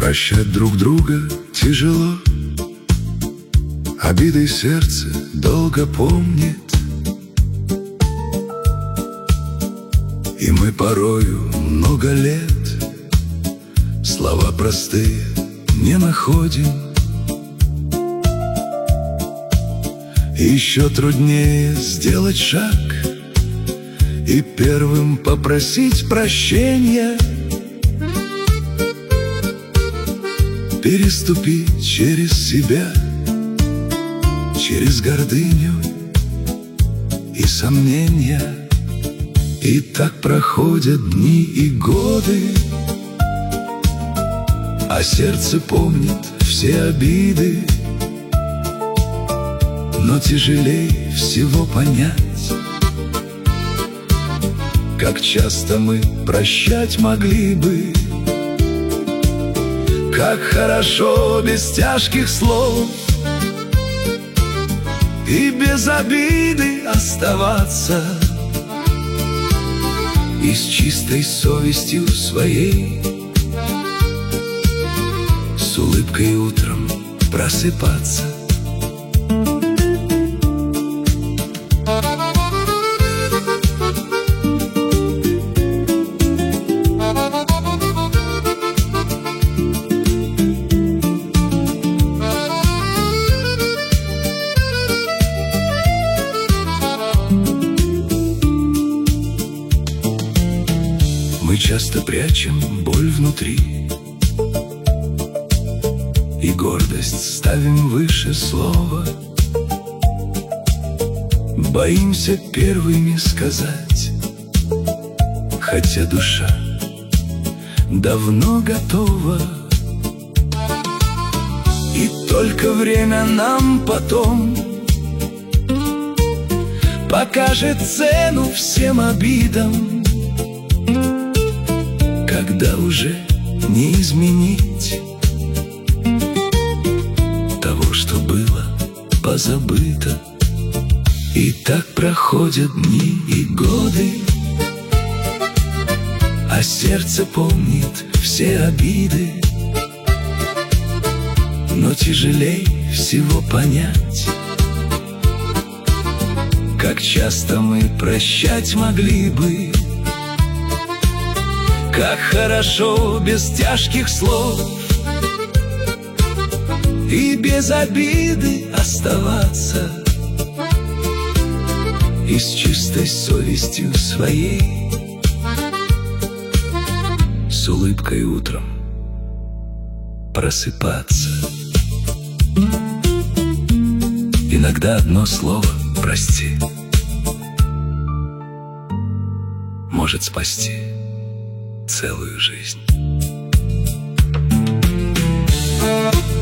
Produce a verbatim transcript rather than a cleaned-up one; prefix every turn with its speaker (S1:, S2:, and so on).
S1: Прощать друг друга тяжело, обиды сердце долго помнит, и мы порою много лет слова простые не находим. Еще труднее сделать шаг и первым попросить прощения, переступить через себя, через гордыню и сомнения. И так проходят дни и годы, а сердце помнит все обиды. Но тяжелей всего понять, как часто мы прощать могли бы, как хорошо без тяжких слов и без обиды оставаться, и с чистой совестью своей, с улыбкой утром просыпаться. Мы часто прячем боль внутри и гордость ставим выше слова. Боимся первыми сказать, хотя душа давно готова. И только время нам потом покажет цену всем обидам, когда уже не изменить того, что было позабыто. И так проходят дни и годы, а сердце помнит все обиды. Но тяжелей всего понять, как часто мы прощать могли бы, как хорошо без тяжких слов и без обиды оставаться, и с чистой совестью своей, с улыбкой утром просыпаться. Иногда одно слово «прости» может спасти целую жизнь.